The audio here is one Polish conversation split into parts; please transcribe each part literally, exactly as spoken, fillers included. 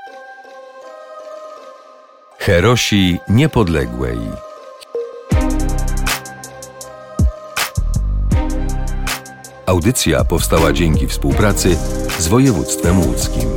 Herosi Niepodległej. Audycja powstała dzięki współpracy z województwem łódzkim.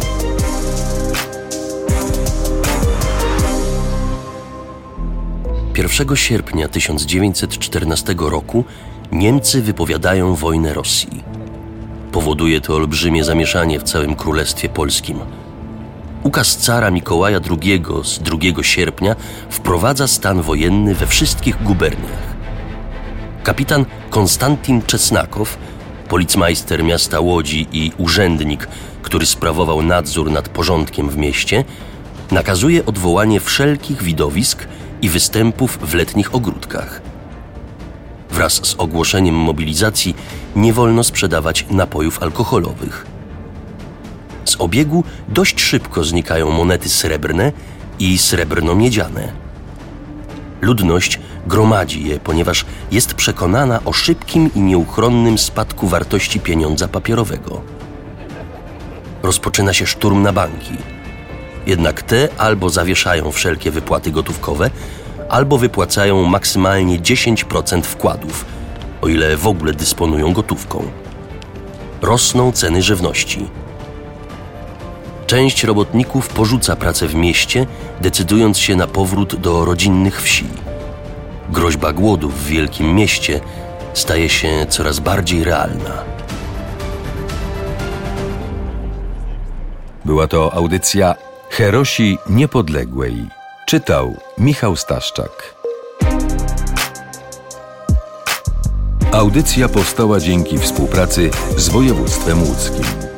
pierwszego sierpnia tysiąc dziewięćset czternastego roku Niemcy wypowiadają wojnę Rosji. Powoduje to olbrzymie zamieszanie w całym Królestwie Polskim. Ukaz cara Mikołaja drugiego z drugiego sierpnia wprowadza stan wojenny we wszystkich guberniach. Kapitan Konstantin Czesnakow, policmajster miasta Łodzi i urzędnik, który sprawował nadzór nad porządkiem w mieście, nakazuje odwołanie wszelkich widowisk i występów w letnich ogródkach. Wraz z ogłoszeniem mobilizacji nie wolno sprzedawać napojów alkoholowych. Z obiegu dość szybko znikają monety srebrne i srebrno-miedziane. Ludność gromadzi je, ponieważ jest przekonana o szybkim i nieuchronnym spadku wartości pieniądza papierowego. Rozpoczyna się szturm na banki. Jednak te albo zawieszają wszelkie wypłaty gotówkowe, albo wypłacają maksymalnie dziesięć procent wkładów, o ile w ogóle dysponują gotówką. Rosną ceny żywności. Część robotników porzuca pracę w mieście, decydując się na powrót do rodzinnych wsi. Groźba głodu w wielkim mieście staje się coraz bardziej realna. Była to audycja Herosi Niepodległej. Czytał Michał Staszczak. Audycja powstała dzięki współpracy z województwem łódzkim.